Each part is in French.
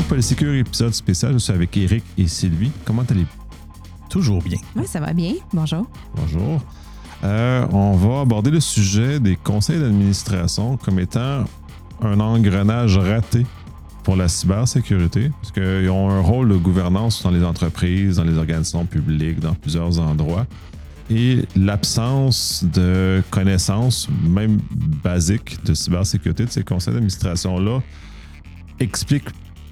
Polysécure, épisode spécial. Je suis avec Éric et Sylvie. Comment allez-vous? Toujours bien. Oui, ça va bien. Bonjour. Bonjour. On va aborder le sujet des conseils d'administration comme étant un engrenage raté pour la cybersécurité, parce qu'ils ont un rôle de gouvernance dans les entreprises, dans les organisations publiques, dans plusieurs endroits. Et l'absence de connaissances, même basiques, de cybersécurité de ces conseils d'administration-là explique,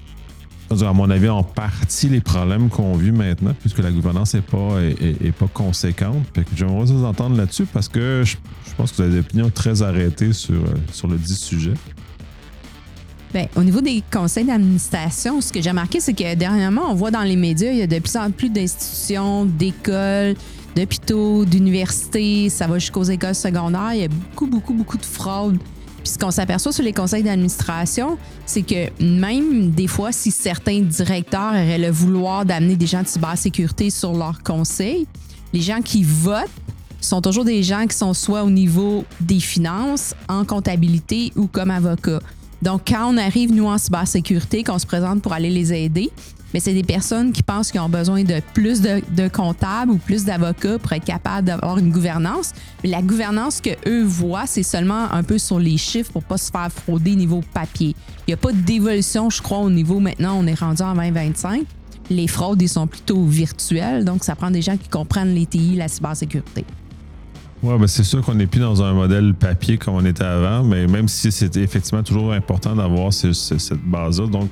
à mon avis, en partie les problèmes qu'on vit maintenant, puisque la gouvernance n'est pas conséquente. J'aimerais vous entendre là-dessus parce que je pense que vous avez des opinions très arrêtées sur le dit sujet. Bien, au niveau des conseils d'administration, ce que j'ai remarqué, c'est que dernièrement, on voit dans les médias, il y a de plus en plus d'institutions, d'écoles, d'hôpitaux, d'universités, ça va jusqu'aux écoles secondaires. Il y a beaucoup de fraude. Puis ce qu'on s'aperçoit sur les conseils d'administration, c'est que même des fois, si certains directeurs auraient le vouloir d'amener des gens de cybersécurité sur leur conseil, les gens qui votent sont toujours des gens qui sont soit au niveau des finances, en comptabilité ou comme avocats. Donc, quand on arrive, nous, en cybersécurité, qu'on se présente pour aller les aider, mais c'est des personnes qui pensent qu'ils ont besoin de plus de comptables ou plus d'avocats pour être capables d'avoir une gouvernance. Mais la gouvernance qu'eux voient, c'est seulement un peu sur les chiffres pour ne pas se faire frauder niveau papier. Il n'y a pas d'évolution, je crois, au niveau maintenant, on est rendu en 2025. Les fraudes, ils sont plutôt virtuelles, donc ça prend des gens qui comprennent les TI, la cybersécurité. Oui, ben c'est sûr qu'on n'est plus dans un modèle papier comme on était avant, mais même si c'était effectivement toujours important d'avoir cette base-là. Donc,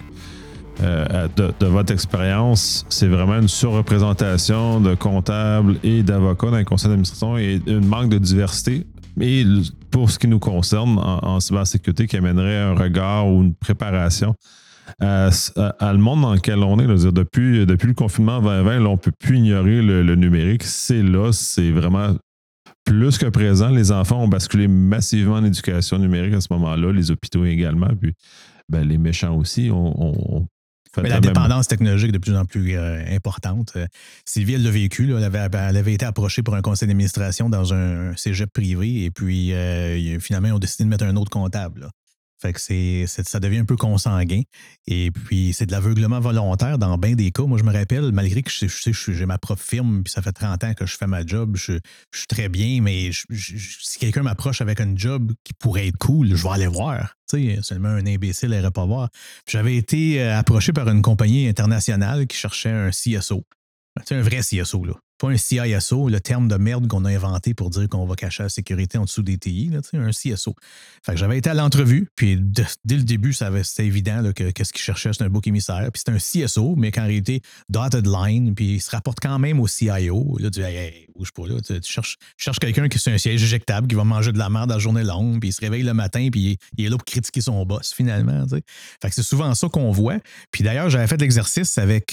de votre expérience, c'est vraiment une surreprésentation de comptables et d'avocats dans les conseils d'administration et un manque de diversité. Et pour ce qui nous concerne en cybersécurité, qui amènerait un regard ou une préparation à le monde dans lequel on est. Là, depuis le confinement 2020, là, on ne peut plus ignorer le numérique. C'est vraiment plus que présent. Les enfants ont basculé massivement en éducation numérique à ce moment-là, les hôpitaux également, puis les méchants aussi ont mais la dépendance technologique est de plus en plus importante. Sylvie, elle l'a vécu. Là, elle avait été approchée pour un conseil d'administration dans un cégep privé et puis finalement, ils ont décidé de mettre un autre comptable. Là. Fait que ça devient un peu consanguin. Et puis, c'est de l'aveuglement volontaire dans bien des cas. Moi, je me rappelle, malgré que j'ai ma propre firme, puis ça fait 30 ans que je fais ma job, je suis très bien, mais si quelqu'un m'approche avec un job qui pourrait être cool, je vais aller voir. Tu sais, seulement un imbécile n'irait pas voir. Puis j'avais été approché par une compagnie internationale qui cherchait un CSO. C'est un vrai CSO, là. Pas un CISO, le terme de merde qu'on a inventé pour dire qu'on va cacher la sécurité en dessous des TI, là, un CSO. Fait que j'avais été à l'entrevue, puis dès le début, c'était évident là, que ce qu'il cherchait, c'était un bouc émissaire. Puis c'était un CSO, mais qu'en réalité, dotted line, puis il se rapporte quand même au CIO. Là, tu dis, hey, bouge pas, là, tu cherches quelqu'un qui est un siège éjectable, qui va manger de la merde à la journée longue, puis il se réveille le matin, puis il est là pour critiquer son boss, finalement. T'sais. Fait que c'est souvent ça qu'on voit. Puis d'ailleurs, j'avais fait l'exercice avec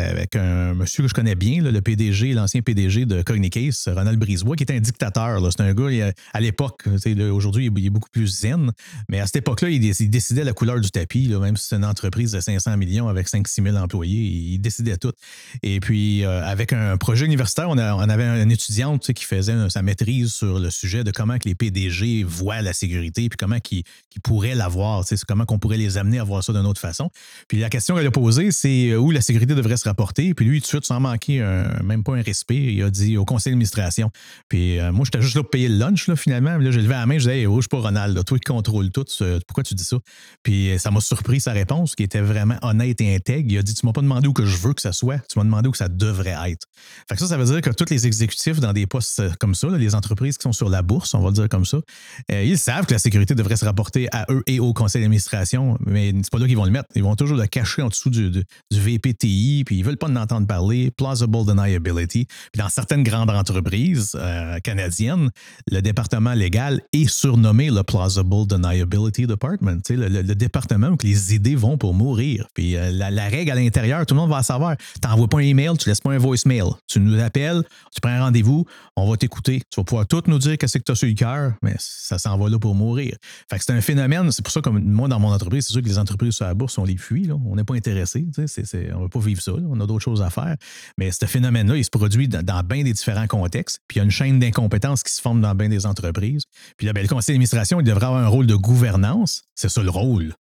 un monsieur que je connais bien, là, le PDG, l'ancien PDG de Cognicase, Ronald Brisebois, qui était un dictateur. Là. C'est un gars, à l'époque, aujourd'hui, il est beaucoup plus zen, mais à cette époque-là, il décidait la couleur du tapis, là, même si c'est une entreprise de 500 millions avec 5-6 000 employés, il décidait tout. Et puis, avec un projet universitaire, on avait une étudiante qui faisait sa maîtrise sur le sujet de comment que les PDG voient la sécurité, puis comment qu'ils pourraient l'avoir, comment qu'on pourrait les amener à voir ça d'une autre façon. Puis la question qu'elle a posée, c'est où la sécurité devrait se rapporter. Puis lui, tout de suite, sans manquer même pas un respect, il a dit au conseil d'administration. Puis moi, j'étais juste là pour payer le lunch, là, finalement. Là, j'ai levé la main, je disais, hey, je suis pas Ronald, là, toi qui contrôles tout, pourquoi tu dis ça? Puis ça m'a surpris sa réponse, qui était vraiment honnête et intègre. Il a dit, tu m'as pas demandé où que je veux que ça soit, tu m'as demandé où que ça devrait être. Fait que ça veut dire que tous les exécutifs dans des postes comme ça, là, les entreprises qui sont sur la bourse, on va le dire comme ça, ils savent que la sécurité devrait se rapporter à eux et au conseil d'administration, mais c'est pas là qu'ils vont le mettre. Ils vont toujours le cacher en dessous du VPTI, puis ils veulent pas en entendre parler, plausible deniability. Puis dans certaines grandes entreprises canadiennes, le département légal est surnommé le Plausible Deniability Department, le département où les idées vont pour mourir. Puis la règle à l'intérieur, tout le monde va la savoir. Tu n'envoies pas un email, tu ne laisses pas un voicemail. Tu nous appelles, tu prends un rendez-vous, on va t'écouter. Tu vas pouvoir tout nous dire qu'est-ce que tu as sur le cœur, mais ça s'en va là pour mourir. Fait que c'est un phénomène, c'est pour ça que moi, dans mon entreprise, c'est sûr que les entreprises sur la bourse, on les fuit, là. On n'est pas intéressés. On ne veut pas vivre ça, là. On a d'autres choses à faire. Mais ce phénomène-là, il se produit dans bien des différents contextes. Puis il y a une chaîne d'incompétence qui se forme dans bien des entreprises. Puis là, le conseil d'administration, il devrait avoir un rôle de gouvernance. C'est ça le rôle.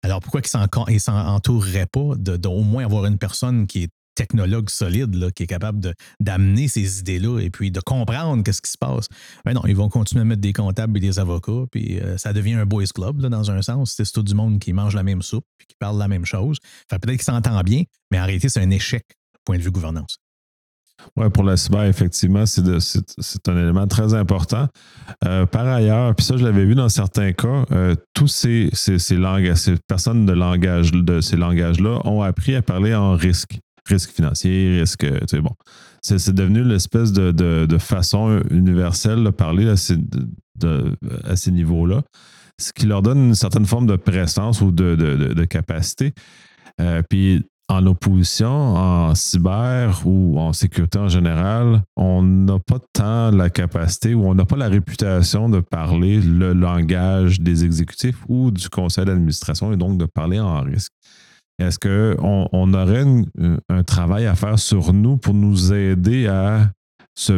Alors, pourquoi ils s'en entoureraient pas d'au moins avoir une personne qui est technologue solide, là, qui est capable d'amener ces idées-là et puis de comprendre qu'est-ce qui se passe? Ben non, ils vont continuer à mettre des comptables et des avocats, puis ça devient un boys club, là, dans un sens. C'est tout du monde qui mange la même soupe puis qui parle la même chose. Fait peut-être qu'ils s'entendent bien, mais en réalité, c'est un échec du point de vue gouvernance. Oui, pour la cyber, effectivement, c'est un élément très important. Par ailleurs, puis ça, je l'avais vu dans certains cas, tous ces personnes de ces langages-là ont appris à parler en risque. Risque financier, risque. Bon. C'est devenu l'espèce de façon universelle de parler à ces niveaux-là, ce qui leur donne une certaine forme de présence ou de capacité. Puis, en opposition, en cyber ou en sécurité en général, on n'a pas tant la capacité ou on n'a pas la réputation de parler le langage des exécutifs ou du conseil d'administration et donc de parler en risque. Est-ce qu'on aurait un travail à faire sur nous pour nous aider à se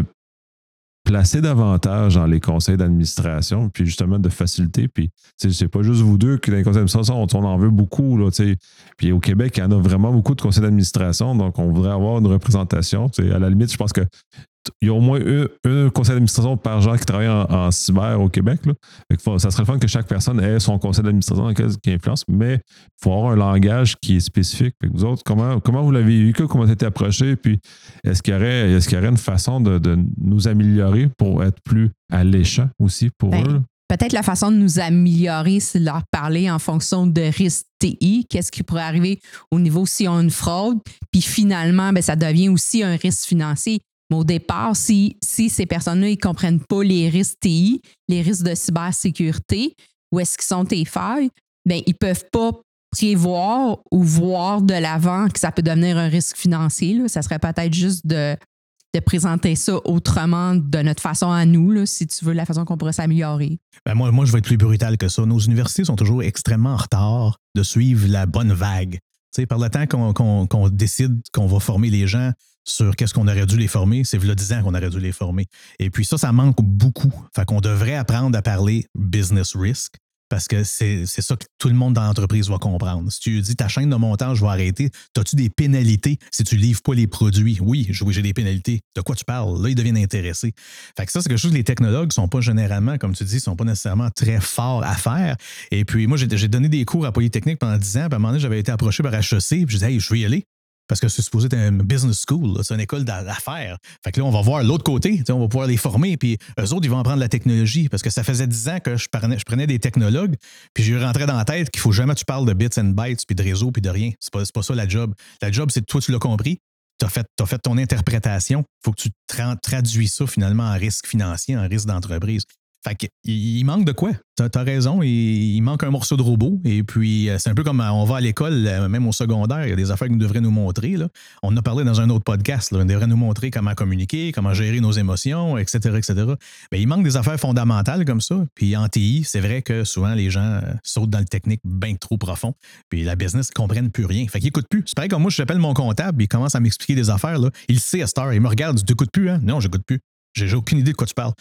placer davantage dans les conseils d'administration, puis justement de faciliter. Puis c'est pas juste vous deux qui dans les conseils d'administration, on en veut beaucoup. Là, puis au Québec, il y en a vraiment beaucoup de conseils d'administration, donc on voudrait avoir une représentation. À la limite, je pense qu'il y a au moins un conseil d'administration par genre qui travaille en cyber au Québec. Là. Ça serait le fun que chaque personne ait son conseil d'administration dans lequel qui influence, mais il faut avoir un langage qui est spécifique. Fait que vous autres, comment vous l'avez vécu, comment vous avez été approché, puis est-ce qu'il y aurait une façon de nous améliorer pour être plus alléchant aussi pour eux? Peut-être la façon de nous améliorer, c'est de leur parler en fonction de risque TI. Qu'est-ce qui pourrait arriver au niveau s'ils ont une fraude? Puis finalement, ça devient aussi un risque financier. Mais au départ, si ces personnes-là ne comprennent pas les risques TI, les risques de cybersécurité, où est-ce qu'ils sont tes failles, ils ne peuvent pas prévoir ou voir de l'avant que ça peut devenir un risque financier. Là. Ça serait peut-être juste de présenter ça autrement de notre façon à nous, là, si tu veux, la façon qu'on pourrait s'améliorer. Moi, je vais être plus brutal que ça. Nos universités sont toujours extrêmement en retard de suivre la bonne vague. T'sais, par le temps qu'on décide qu'on va former les gens sur qu'est-ce qu'on aurait dû les former, c'est le 10 ans qu'on aurait dû les former. Et puis ça manque beaucoup. Fait qu'on devrait apprendre à parler business risk parce que c'est ça que tout le monde dans l'entreprise va comprendre. Si tu dis ta chaîne de montage va arrêter, as-tu des pénalités si tu ne livres pas les produits? Oui, j'ai des pénalités. De quoi tu parles? Là, ils deviennent intéressés. Fait que ça, c'est quelque chose que les technologues ne sont pas généralement, comme tu dis, ne sont pas nécessairement très forts à faire. Et puis moi, j'ai donné des cours à Polytechnique pendant 10 ans. Puis à un moment donné, j'avais été approché par HEC. Puis je disais, hey, je veux y aller. Parce que c'est supposé être une business school, là, c'est une école d'affaires. Fait que là, on va voir l'autre côté, on va pouvoir les former, puis eux autres, ils vont apprendre la technologie. Parce que ça faisait 10 ans que je prenais des technologues, puis je rentrais dans la tête qu'il faut jamais tu parles de bits and bytes, puis de réseau, puis de rien. C'est pas ça la job. La job, c'est toi, tu l'as compris, t'as fait ton interprétation, il faut que tu traduis ça finalement en risque financier, en risque d'entreprise. Fait qu'il manque de quoi? T'as raison, il manque un morceau de robot. Et puis, c'est un peu comme on va à l'école, même au secondaire, il y a des affaires qu'ils devraient nous montrer. Là. On en a parlé dans un autre podcast. Là. Ils devraient nous montrer comment communiquer, comment gérer nos émotions, etc., etc. Mais il manque des affaires fondamentales comme ça. Puis en TI, c'est vrai que souvent, les gens sautent dans le technique bien trop profond. Puis la business ne comprennent plus rien. Fait qu'ils n'écoutent plus. C'est pareil comme moi, j'appelle mon comptable, il commence à m'expliquer des affaires. Là. Il sait à cette heure, il me regarde, tu n'écoutes plus, hein? Non, j'écoute plus. J'ai aucune idée de quoi tu parles.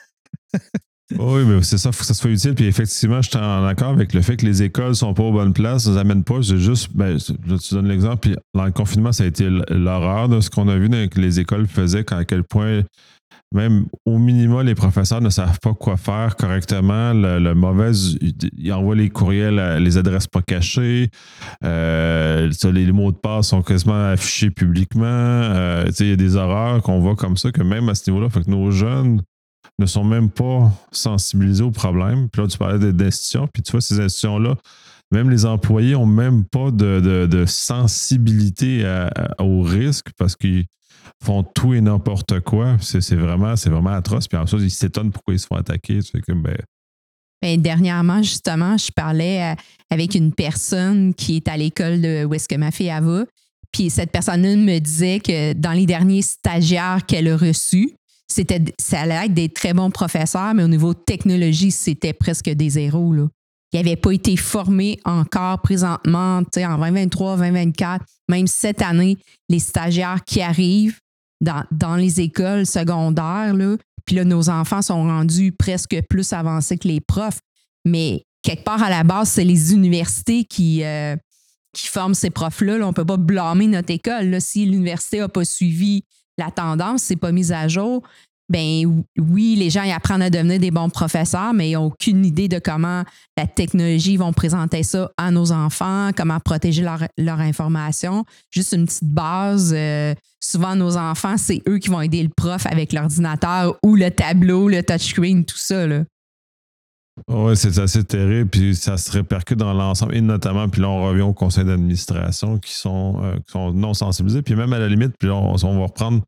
Oui, mais c'est ça, il faut que ça soit utile. Puis effectivement, je suis en accord avec le fait que les écoles ne sont pas aux bonnes places, ça ne amène pas. C'est juste, là, tu donnes l'exemple, puis dans le confinement, ça a été l'horreur de ce qu'on a vu que les écoles faisaient, à quel point, même au minimum, les professeurs ne savent pas quoi faire correctement. Le mauvais, ils envoient les courriels, les adresses pas cachées. Les mots de passe sont quasiment affichés publiquement. Il y a des horreurs qu'on voit comme ça, que même à ce niveau-là, fait que nos jeunes ne sont même pas sensibilisés au problème. Puis là, tu parlais d'institutions, puis tu vois, ces institutions-là, même les employés n'ont même pas de sensibilité au risque parce qu'ils font tout et n'importe quoi. C'est vraiment atroce. Puis en plus, ils s'étonnent pourquoi ils se font attaquer. Tu fais comme, dernièrement, justement, je parlais avec une personne qui est à l'école où est-ce que ma fille va. Puis cette personne-là me disait que dans les derniers stagiaires qu'elle a reçus, ça allait être des très bons professeurs, mais au niveau technologie, c'était presque des zéros. Là. Ils n'avaient pas été formés encore présentement, en 2023, 2024, même cette année, les stagiaires qui arrivent dans les écoles secondaires, là, puis là, nos enfants sont rendus presque plus avancés que les profs, mais quelque part, à la base, c'est les universités qui forment ces profs-là. Là, on ne peut pas blâmer notre école. Là. Si l'université n'a pas suivi la tendance, c'est pas mis à jour, ben oui, les gens ils apprennent à devenir des bons professeurs, mais ils n'ont aucune idée de comment la technologie vont présenter ça à nos enfants, comment protéger leur information. Juste une petite base. Souvent, nos enfants, c'est eux qui vont aider le prof avec l'ordinateur ou le tableau, le touchscreen, tout ça. Là. Oui, c'est assez terrible, puis ça se répercute dans l'ensemble, et notamment, puis là, on revient au conseil d'administration qui sont non sensibilisés, puis même à la limite, puis là, on va reprendre.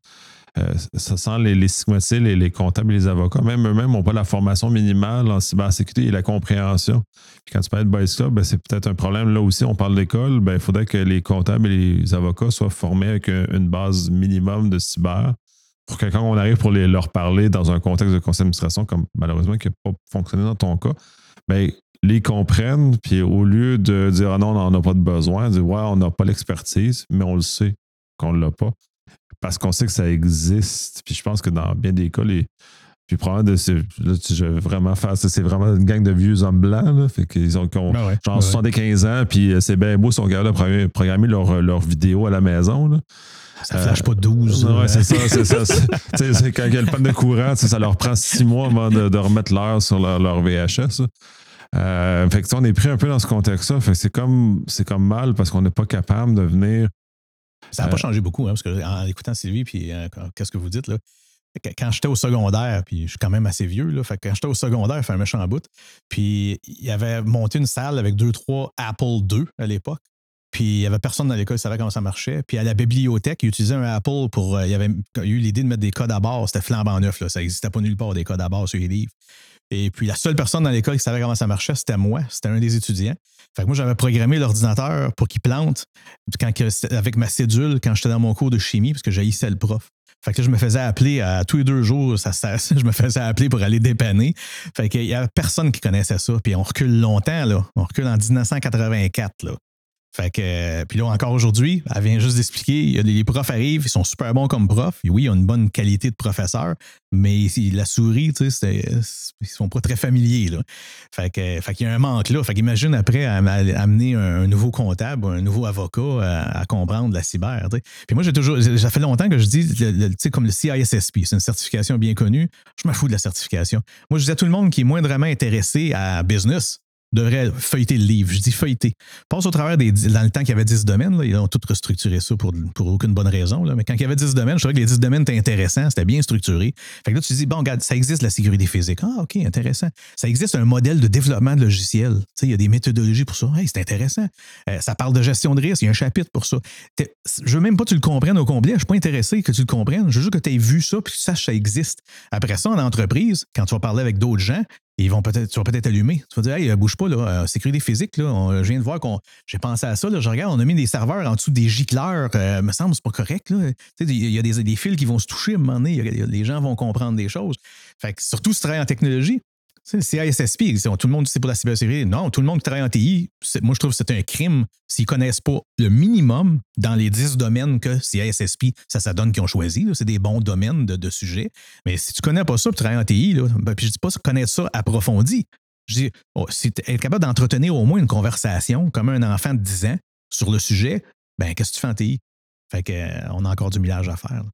Ça sent les stigmatiser, les comptables et les avocats. Même eux-mêmes n'ont pas la formation minimale en cybersécurité et la compréhension. Puis quand tu parles de Boys Club, ben, c'est peut-être un problème. Là aussi, on parle d'école. Ben, il faudrait que les comptables et les avocats soient formés avec une base minimum de cyber pour que quand on arrive pour leur parler dans un contexte de conseil d'administration, comme malheureusement qui n'a pas fonctionné dans ton cas, ben, les comprennent. Puis au lieu de dire « Ah non, on n'en a pas de besoin », dire « Ouais, on n'a pas l'expertise, mais on le sait qu'on ne l'a pas. » Parce qu'on sait que ça existe. Puis je pense que dans bien des cas, puis probablement, là, je vais vraiment faire ça. C'est vraiment une gang de vieux hommes blancs. Là, fait qu'ils ont genre 75 ans, puis c'est bien beau, ils sont capables de programmer leur vidéo à la maison. Là. Ça flash pas 12. Ouais, c'est ça. C'est quand il y a le panne de courant, ça leur prend 6 mois avant de remettre l'heure sur leur VHS. Fait que on est pris un peu dans ce contexte-là. Fait que c'est comme mal parce qu'on n'est pas capable de venir. Ça n'a pas changé beaucoup, hein, parce qu'en écoutant Sylvie, puis qu'est-ce que vous dites, là? Quand j'étais au secondaire, puis je suis quand même assez vieux, là, fait que quand j'étais au secondaire, il fait un méchant bout, puis il avait monté une salle avec 2-3 Apple II à l'époque, puis il n'y avait personne dans l'école qui savait comment ça marchait, puis à la bibliothèque, il utilisait un Apple pour... il avait eu l'idée de mettre des codes à barre, c'était flambant neuf, là, ça n'existait pas nulle part des codes à barre sur les livres. Et puis, la seule personne dans l'école qui savait comment ça marchait, c'était moi. C'était un des étudiants. Fait que moi, j'avais programmé l'ordinateur pour qu'il plante avec ma cédule quand j'étais dans mon cours de chimie, parce que j'haïssais le prof. Fait que là, je me faisais appeler à tous les 2 jours, je me faisais appeler pour aller dépanner. Fait qu'il y avait personne qui connaissait ça. Puis on recule longtemps, là. On recule en 1984, là. Fait que, puis là, encore aujourd'hui, elle vient juste d'expliquer, les profs arrivent, ils sont super bons comme profs. Et oui, ils ont une bonne qualité de professeur, mais la souris, tu sais, ils sont pas très familiers, là. Fait qu'il y a un manque là. Fait qu'imagine après amener un nouveau comptable ou un nouveau avocat à comprendre la cyber, tu sais. Puis moi, ça fait longtemps que je dis, tu sais, comme le CISSP, c'est une certification bien connue. Je m'en fous de la certification. Moi, je dis à tout le monde qui est moindrement intéressé à business, devrait feuilleter le livre. Je dis feuilleter. Passe au travers dans le temps qu'il y avait 10 domaines, là, ils ont tout restructuré ça pour aucune bonne raison. Là. Mais quand il y avait 10 domaines, je trouvais que les 10 domaines étaient intéressants, c'était bien structuré. Fait que là, tu te dis, bon, regarde, ça existe la sécurité physique. Ah, OK, intéressant. Ça existe un modèle de développement de logiciels. Tu sais, il y a des méthodologies pour ça. Hey, c'est intéressant. Ça parle de gestion de risque, il y a un chapitre pour ça. Je veux même pas que tu le comprennes au complet. Je suis pas intéressé que tu le comprennes. Je veux juste que tu aies vu ça puis que tu saches que ça existe. Après ça, en entreprise, quand tu vas parler avec d'autres gens, tu vas peut-être allumer. Tu vas dire, hey, bouge pas, là, sécurité physique, là, je viens de voir j'ai pensé à ça, là, je regarde, on a mis des serveurs en dessous des gicleurs, me semble, c'est pas correct, là. Il y a des fils qui vont se toucher à un moment donné, les gens vont comprendre des choses. Fait que surtout si tu travailles en technologie, le CISSP, tout le monde dit c'est pour la cybersécurité. Non, tout le monde qui travaille en TI, moi je trouve que c'est un crime s'ils ne connaissent pas le minimum dans les 10 domaines que CISSP, ça donne qu'ils ont choisi. Là, c'est des bons domaines de sujets. Mais si tu ne connais pas ça et tu travailles en TI, là, puis je ne dis pas connaître ça approfondi. Je dis, si tu es capable d'entretenir au moins une conversation comme un enfant de 10 ans sur le sujet, ben qu'est-ce que tu fais en TI? Fait qu'on a encore du millage à faire. Là.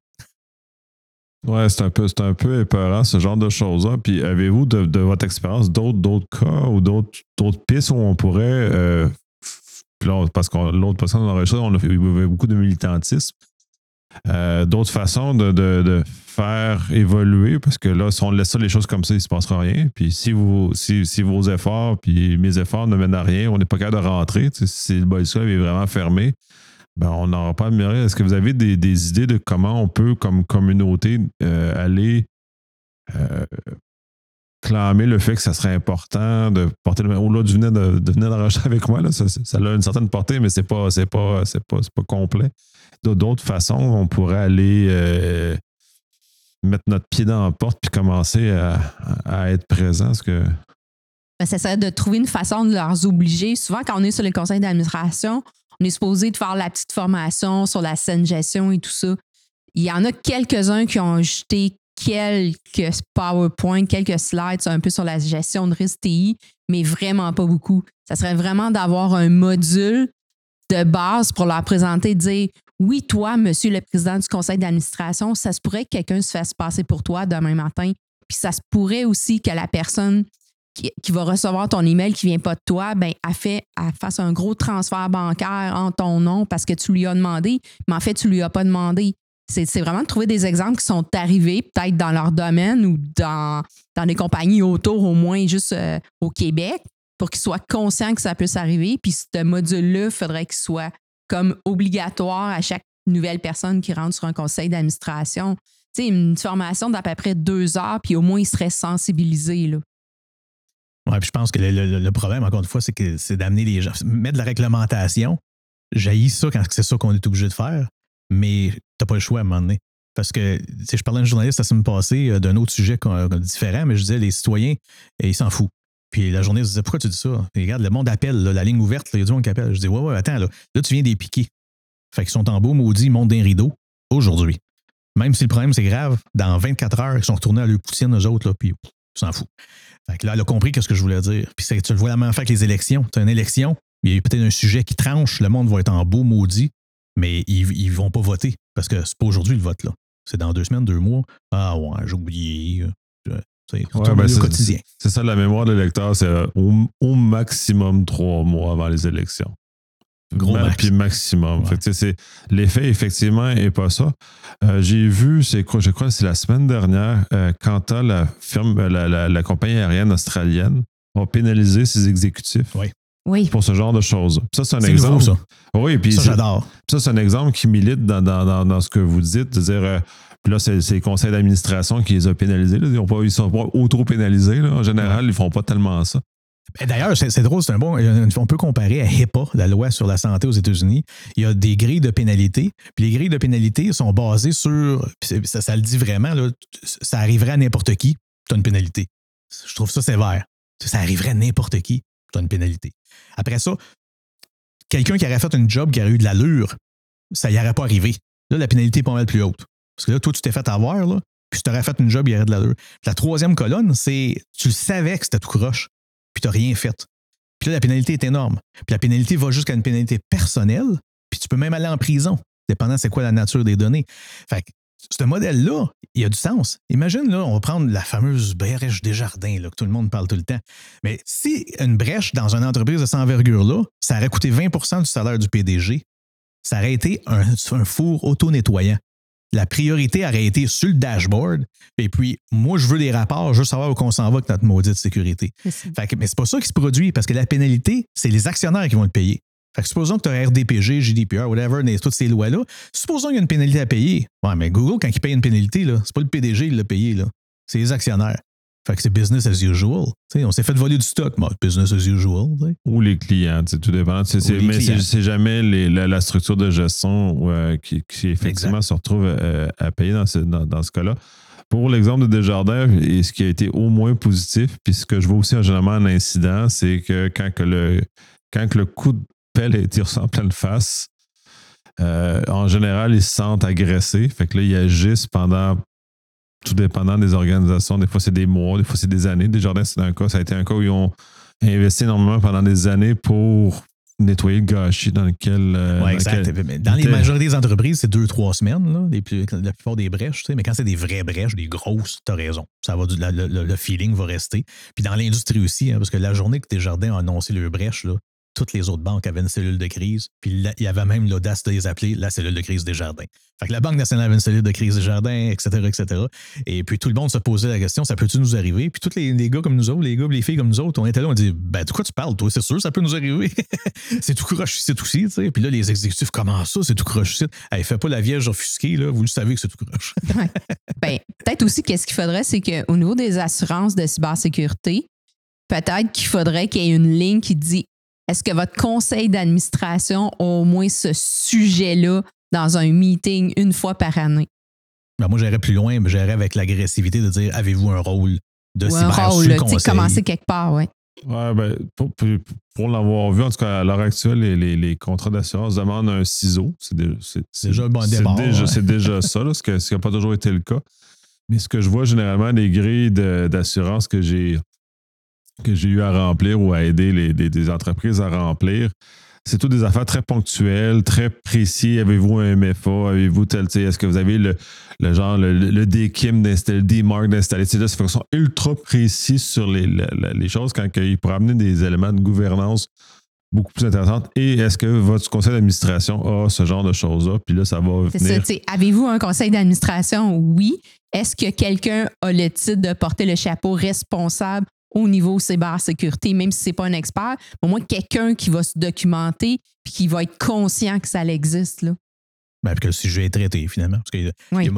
Ouais, c'est un peu épeurant, ce genre de choses-là. Puis avez-vous, de votre expérience, d'autres cas ou d'autres pistes où on pourrait... là, parce que l'autre personne on a eu beaucoup de militantisme. D'autres façons de faire évoluer, parce que là, si on laisse ça, les choses comme ça, il ne se passera rien. Puis si vos efforts, puis mes efforts ne mènent à rien, on n'est pas capable de rentrer. Si le Boys Club est vraiment fermé, ben, on n'aura pas admiré. Est-ce que vous avez des idées de comment on peut, comme communauté, aller clamer le fait que ça serait important de porter le... Au-delà de venir d'enregistrer avec moi, là, ça a une certaine portée, mais c'est pas complet. D'autres façons, on pourrait aller mettre notre pied dans la porte puis commencer à être présent. Ça serait de trouver une façon de leur obliger. Souvent, quand on est sur le conseil d'administration, on est supposé de faire la petite formation sur la saine gestion et tout ça. Il y en a quelques-uns qui ont jeté quelques PowerPoint, quelques slides un peu sur la gestion de risque TI, mais vraiment pas beaucoup. Ça serait vraiment d'avoir un module de base pour leur présenter, dire oui, toi, monsieur le président du conseil d'administration, ça se pourrait que quelqu'un se fasse passer pour toi demain matin. Puis ça se pourrait aussi que la personne qui va recevoir ton email qui ne vient pas de toi, ben, elle fasse un gros transfert bancaire en ton nom parce que tu lui as demandé, mais en fait, tu ne lui as pas demandé. C'est vraiment de trouver des exemples qui sont arrivés peut-être dans leur domaine ou dans des compagnies autour, au moins juste au Québec, pour qu'ils soient conscients que ça peut s'arriver. Puis ce module-là, il faudrait qu'il soit comme obligatoire à chaque nouvelle personne qui rentre sur un conseil d'administration. Tu sais, une formation d'à peu près 2 heures, puis au moins, ils seraient sensibilisés, là. Oui, puis je pense que le problème, encore une fois, c'est d'amener les gens. Mettre de la réglementation, j'haïs ça quand c'est ça qu'on est obligé de faire, mais t'as pas le choix à un moment donné. Parce que, tu sais, je parlais à un journaliste la semaine passée d'un autre sujet différent, mais je disais, les citoyens, ils s'en foutent. Puis la journaliste disait, pourquoi tu dis ça? Puis regarde, le monde appelle, là, la ligne ouverte, il y a du monde qui appelle. Je dis, ouais, attends, là tu viens des piquer. Fait qu'ils sont en beau maudit, ils montent d'un rideau aujourd'hui. Même si le problème, c'est grave, dans 24 heures, ils sont retournés à leur poutine, eux autres, là, puis ils s'en foutent. Fait que là, elle a compris ce que je voulais dire. Puis tu le vois la même affaire avec les élections. Tu as une élection, il y a peut-être un sujet qui tranche, le monde va être en beau maudit, mais ils vont pas voter parce que c'est pas aujourd'hui le vote, là. C'est dans 2 semaines, 2 mois. Ah ouais, j'ai oublié. C'est le quotidien. C'est ça, la mémoire de l'électeur, c'est au maximum 3 mois avant les élections. Gros max. Puis maximum. Ouais. Fait que, l'effet, effectivement, n'est pas ça. J'ai vu, je crois que c'est la semaine dernière, Qantas, la compagnie aérienne australienne, a pénalisé ses exécutifs. Oui. Pour ce genre de choses. Ça, c'est un c'est exemple. Nouveau, ça. Oui, puis ça, j'adore. Ça, c'est un exemple qui milite dans ce que vous dites, de dire. Puis là, c'est les conseils d'administration qui les ont pénalisés. Là. Ils ne sont pas auto-pénalisés. Là. En général, ils ne font pas tellement ça. D'ailleurs, c'est drôle, c'est on peut comparer à HIPAA, la loi sur la santé aux États-Unis. Il y a des grilles de pénalité. Puis les grilles de pénalité sont basées sur, ça le dit vraiment, là, ça arriverait à n'importe qui, tu as une pénalité. Je trouve ça sévère. Ça arriverait à n'importe qui, tu as une pénalité. Après ça, quelqu'un qui aurait fait une job qui aurait eu de l'allure, ça n'y aurait pas arrivé. Là, la pénalité est pas mal plus haute. Parce que là, toi, tu t'es fait avoir, là, puis tu aurais fait une job, il y aurait de l'allure. La 3e colonne, c'est tu le savais que c'était tout croche, puis tu n'as rien fait. Puis là, la pénalité est énorme. Puis la pénalité va jusqu'à une pénalité personnelle, puis tu peux même aller en prison, dépendant c'est quoi la nature des données. Fait que ce modèle-là, il a du sens. Imagine, là, on va prendre la fameuse brèche Desjardins, là, que tout le monde parle tout le temps. Mais si une brèche dans une entreprise de cette envergure-là, ça aurait coûté 20% du salaire du PDG, ça aurait été un four auto-nettoyant. La priorité aurait été sur le dashboard. Et puis, moi, je veux des rapports, je veux savoir où on s'en va avec notre maudite sécurité. Mais c'est pas ça qui se produit, parce que la pénalité, c'est les actionnaire qui vont le payer. Fait que supposons que tu as RDPG, GDPR, whatever, toutes ces lois-là. Supposons qu'il y a une pénalité à payer. Ouais, mais Google, quand il paye une pénalité, là, c'est pas le PDG qui l'a payé, là. C'est les actionnaires. Fait que c'est business as usual. T'sais, on s'est fait voler du stock, mais business as usual. T'sais. Ou les clients, tout dépend. Mais c'est jamais la structure de gestion qui effectivement se retrouve à payer dans ce cas-là. Pour l'exemple de Desjardins, et ce qui a été au moins positif, puis ce que je vois aussi généralement en incident, c'est que quand le coup de pelle a été reçu en pleine face, en général, ils se sentent agressés. Fait que là, ils agissent tout dépendant des organisations. Des fois, c'est des mois, des fois, c'est des années. Desjardins, c'est un cas. Ça a été un cas où ils ont investi énormément pendant des années pour nettoyer le gâchis dans lequel... Oui, exact. Dans les majorités des entreprises, c'est 2-3 semaines, là, la plupart des brèches. Mais quand c'est des vraies brèches, des grosses, tu as raison. Ça va le feeling va rester. Puis dans l'industrie aussi, parce que la journée que Desjardins a annoncé leur brèche, là, toutes les autres banques avaient une cellule de crise. Puis il y avait même l'audace de les appeler la cellule de crise Desjardins. Fait que la Banque nationale avait une cellule de crise Desjardins, etc., etc. Et puis tout le monde se posait la question, ça peut-tu nous arriver? Puis tous les gars comme nous autres, les gars et les filles comme nous autres, on était là, on dit, de quoi tu parles, toi? C'est sûr, ça peut nous arriver. C'est tout croche ici aussi, tu sais. Puis là, les exécutifs, comment ça, c'est tout croche ici? Hey, fais pas la vierge offusquée, là, vous le savez que c'est tout croche. Ouais. Peut-être aussi, qu'est-ce qu'il faudrait, c'est qu'au niveau des assurances de cybersécurité, peut-être qu'il faudrait qu'il y ait une ligne qui dit est-ce que votre conseil d'administration a au moins ce sujet-là dans un meeting une fois par année? Moi, j'irais plus loin, mais j'irais avec l'agressivité de dire avez-vous un rôle de cyber sur le conseil? Commencer quelque part, oui. Ouais, pour l'avoir vu, en tout cas, à l'heure actuelle, les contrats d'assurance demandent un ciseau. C'est déjà un bon départ. C'est déjà ça, ce qui n'a pas toujours été le cas. Mais ce que je vois généralement, les grilles d'assurance que j'ai eu à remplir ou à aider des entreprises à remplir, c'est toutes des affaires très ponctuelles, très précis. Avez-vous un MFA? Avez-vous tel, est-ce que vous avez le DKIM d'installer, le DMARC d'installer? C'est des façon ultra précis sur les choses quand il pourrait amener des éléments de gouvernance beaucoup plus intéressantes. Et est-ce que votre conseil d'administration a ce genre de choses-là? Puis là, ça va venir... C'est ça, avez-vous un conseil d'administration? Oui. Est-ce que quelqu'un a le titre de porter le chapeau responsable au niveau cybersécurité, même si ce n'est pas un expert, au moins quelqu'un qui va se documenter et qui va être conscient que ça existe, là. Ben, puis que le sujet est traité, finalement. Parce que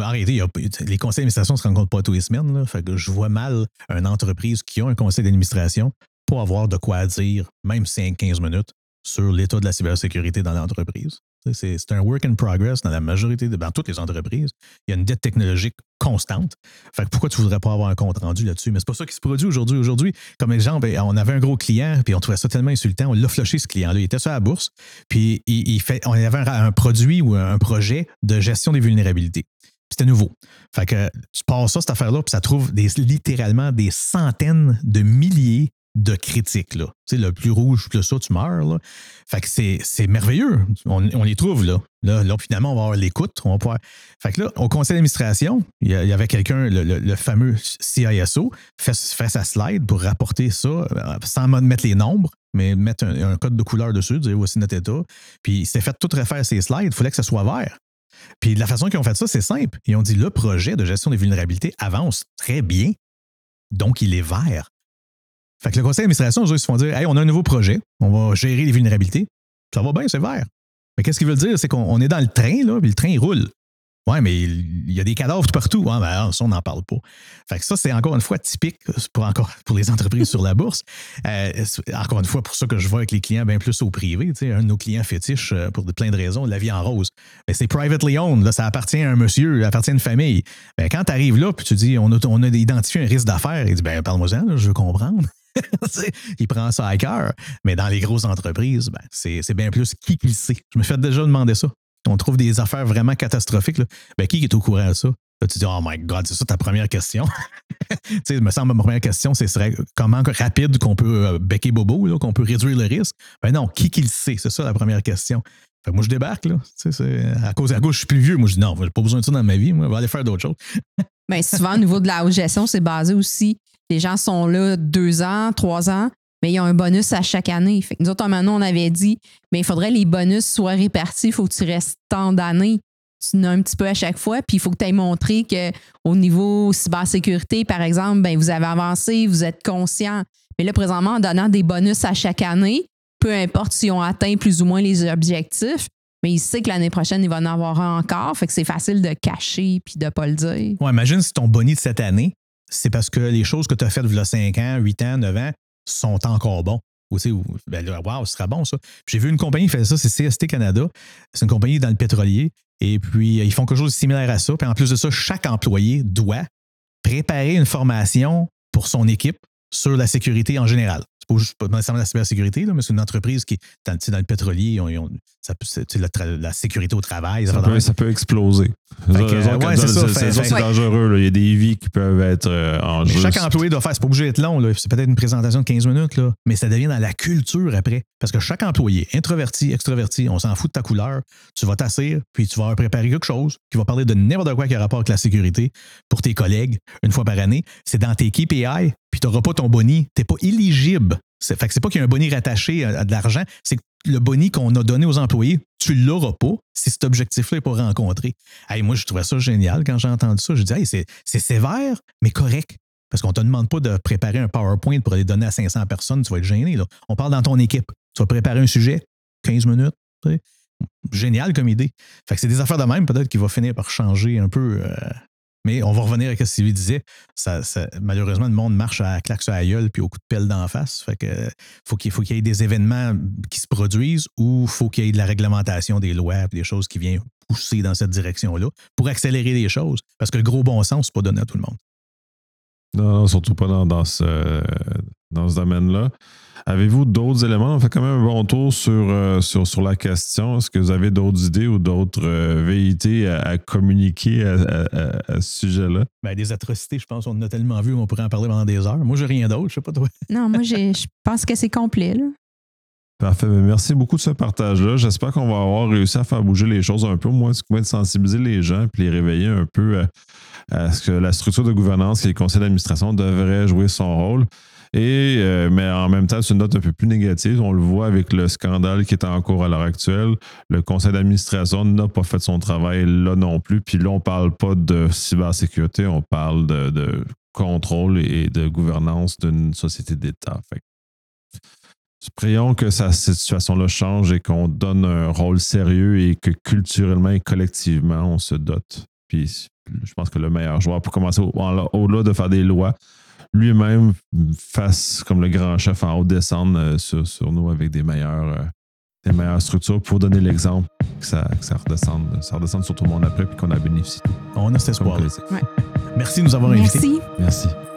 les conseils d'administration ne se rencontrent pas tous les semaines. Là, fait que je vois mal une entreprise qui a un conseil d'administration pour avoir de quoi dire, même 5-15 minutes, sur l'état de la cybersécurité dans l'entreprise. C'est un work in progress dans la majorité, dans toutes les entreprises. Il y a une dette technologique constante. Fait que pourquoi tu ne voudrais pas avoir un compte-rendu là-dessus? Mais c'est pas ça qui se produit aujourd'hui. Aujourd'hui, comme exemple, on avait un gros client, puis on trouvait ça tellement insultant. On l'a flushé, ce client-là. Il était sur la bourse, puis on avait un produit ou un projet de gestion des vulnérabilités. Puis c'était nouveau. Fait que tu passes ça, cette affaire-là, puis ça trouve littéralement des centaines de milliers de critiques, là. Tu sais, le plus rouge que ça, tu meurs, là. Fait que c'est merveilleux. On les trouve, là. Là, finalement, on va avoir l'écoute. On va pouvoir... Fait que là, au conseil d'administration, il y avait quelqu'un, le fameux CISO, fait sa slide pour rapporter ça, sans mettre les nombres, mais mettre un code de couleur dessus, dire voici notre état. Puis il s'est fait tout refaire ses slides. Il fallait que ça soit vert. Puis la façon qu'ils ont fait ça, c'est simple. Ils ont dit le projet de gestion des vulnérabilités avance très bien, donc il est vert. Fait que le conseil d'administration, eux, ils se font dire hey, on a un nouveau projet, on va gérer les vulnérabilités. Ça va bien, c'est vert. Mais qu'est-ce qu'ils veulent dire? C'est qu'on est dans le train, là, puis le train, il roule. Ouais, mais il y a des cadavres partout. Ouais, ben, ça, on n'en parle pas. Fait que ça, c'est encore une fois typique pour les entreprises sur la bourse. Encore une fois, pour ça que je vois avec les clients bien plus au privé. Tu sais, un de nos clients fétiches, pour plein de raisons, la vie en rose. Mais c'est privately owned. Là, ça appartient à un monsieur, ça appartient à une famille. Ben, quand tu arrives là, puis tu dis, on a identifié un risque d'affaires, il dit, ben, parle-moi-en, là, je veux comprendre. Il prend ça à cœur. Mais dans les grosses entreprises, ben, c'est bien plus qui le sait. Je me fais déjà demander ça. On trouve des affaires vraiment catastrophiques. Là. Ben, qui est au courant de ça? Là, tu dis, oh my God, c'est ça ta première question. Tu sais, il me semble que ma première question, ce serait comment rapide qu'on peut becquer bobo, là, qu'on peut réduire le risque. Ben non, qui le sait? C'est ça la première question. Fait que moi, je débarque. Là. Tu sais, à cause je suis plus vieux. Moi, je dis non, j'ai pas besoin de ça dans ma vie. Moi, je vais aller faire d'autres choses. Bien, souvent, au niveau de la haute gestion, c'est basé aussi. Les gens sont là 2 ans, 3 ans, mais ils ont un bonus à chaque année. Fait que nous autres, maintenant, on avait dit, mais il faudrait que les bonus soient répartis. Il faut que tu restes tant d'années. Tu en as un petit peu à chaque fois. Puis il faut que tu aies montré qu'au niveau cybersécurité, par exemple, ben, vous avez avancé, vous êtes conscient. Mais là, présentement, en donnant des bonus à chaque année, peu importe s'ils ont atteint plus ou moins les objectifs, mais il sait que l'année prochaine, il va en avoir un encore. Fait que c'est facile de cacher puis de ne pas le dire. Ouais, imagine si ton boni de cette année, c'est parce que les choses que tu as faites il y a 5 ans, 8 ans, 9 ans sont encore bons. Ou, ben là, wow, ce sera bon, ça. Puis j'ai vu une compagnie qui fait ça, c'est CST Canada. C'est une compagnie dans le pétrolier. Et puis, ils font quelque chose de similaire à ça. Puis en plus de ça, chaque employé doit préparer une formation pour son équipe sur la sécurité en général. C'est pas nécessairement la cybersécurité, là, mais c'est une entreprise qui est dans le pétrolier. C'est la sécurité au travail. Ça peut exploser. C'est dangereux. Là. Il y a des vies qui peuvent être en jeu. Chaque employé doit faire. C'est pas obligé d'être long. Là. C'est peut-être une présentation de 15 minutes, là, mais ça devient dans la culture après. Parce que chaque employé, introverti, extraverti, on s'en fout de ta couleur. Tu vas t'asseoir, puis tu vas préparer quelque chose qui va parler de n'importe quoi qui a rapport avec la sécurité pour tes collègues une fois par année. C'est dans tes KPI, puis tu n'auras pas ton boni. Tu n'es pas éligible. Fait que c'est pas qu'il y a un boni rattaché à de l'argent, c'est que le boni qu'on a donné aux employés, tu ne l'auras pas si cet objectif-là n'est pas rencontré. Hey, moi, je trouvais ça génial quand j'ai entendu ça. Je dis, hey, c'est sévère, mais correct. Parce qu'on ne te demande pas de préparer un PowerPoint pour aller donner à 500 personnes, tu vas être gêné. Là. On parle dans ton équipe. Tu vas préparer un sujet, 15 minutes. Tu sais. Génial comme idée. Fait que c'est des affaires de même, peut-être, qui va finir par changer un peu. Mais on va revenir à ce que Sylvie disait. Malheureusement, le monde marche à claque sur la gueule puis au coup de pelle d'en face. Fait que faut qu'il y ait des événements qui se produisent ou faut qu'il y ait de la réglementation des lois et des choses qui viennent pousser dans cette direction-là pour accélérer les choses. Parce que le gros bon sens, c'est pas donné à tout le monde. Non, surtout pas dans ce domaine-là. Avez-vous d'autres éléments? On fait quand même un bon tour sur la question. Est-ce que vous avez d'autres idées ou d'autres velléités à communiquer à ce sujet-là? Ben, des atrocités, je pense, on en a tellement vu, on pourrait en parler pendant des heures. Moi, j'ai rien d'autre, je sais pas toi. Non, moi, je pense que c'est complet, là. Parfait. Merci beaucoup de ce partage-là. J'espère qu'on va avoir réussi à faire bouger les choses un peu, au moins de sensibiliser les gens puis les réveiller un peu à ce que la structure de gouvernance qui est le conseil d'administration devrait jouer son rôle. Mais en même temps, c'est une note un peu plus négative. On le voit avec le scandale qui est en cours à l'heure actuelle. Le conseil d'administration n'a pas fait son travail là non plus. Puis là, on ne parle pas de cybersécurité, on parle de contrôle et de gouvernance d'une société d'État. Prions que cette situation-là change et qu'on donne un rôle sérieux et que culturellement et collectivement, on se dote. Puis je pense que le meilleur joueur pour commencer, au-delà de faire des lois, lui-même fasse comme le grand chef en haut, descendre sur nous avec des meilleures structures pour donner l'exemple que ça redescende sur tout le monde après puis qu'on a bénéficié. On a cet espoir. Ouais. Merci de nous avoir invités. Merci. Merci.